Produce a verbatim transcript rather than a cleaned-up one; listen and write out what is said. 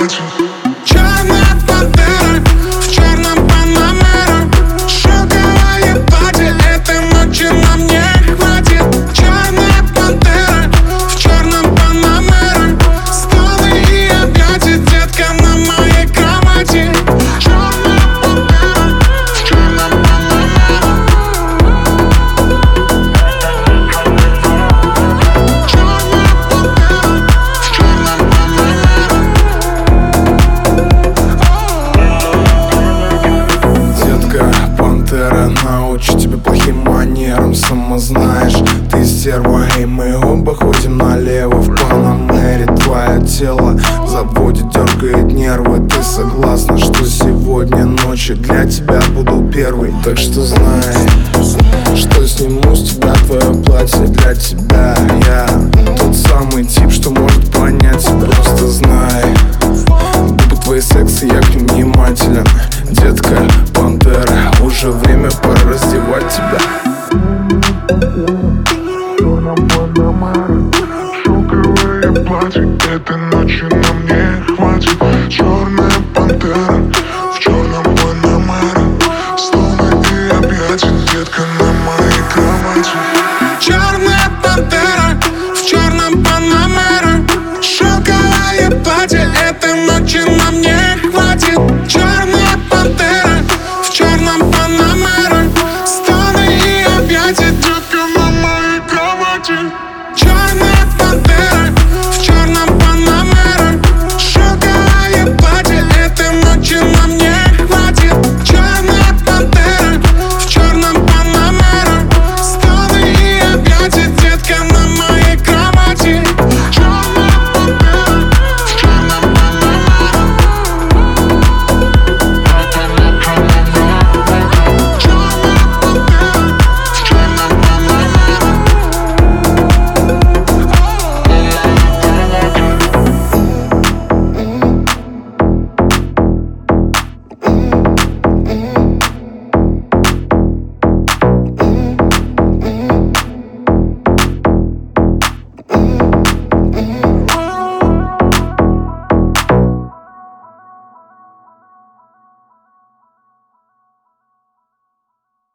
платье. Черная пантера в черном панамера, шелковое платье, этой ночи нам не хватит. Черная пантера в черном панамера, стоны и объятия, детка, на моей кровати. Черная пантера в черном панамера, черная пантера в черном панамера. Детка, пантера научит тебя плохим манерам. Сама знаешь, ты стерва, и мы оба ходим налево в панамере. Твое тело заводит, дергает нервы. Ты согласна, что сегодня ночью для тебя буду первый? Так что знай, что сниму с тебя твое платье для тебя. Я тот самый тип, что может понять. Просто знай, губы твои секси, я к ним внимателен. Детка, пантера, уже время, пора раздевать тебя. Шелковое платье, этой ночи нам не хватит. Черная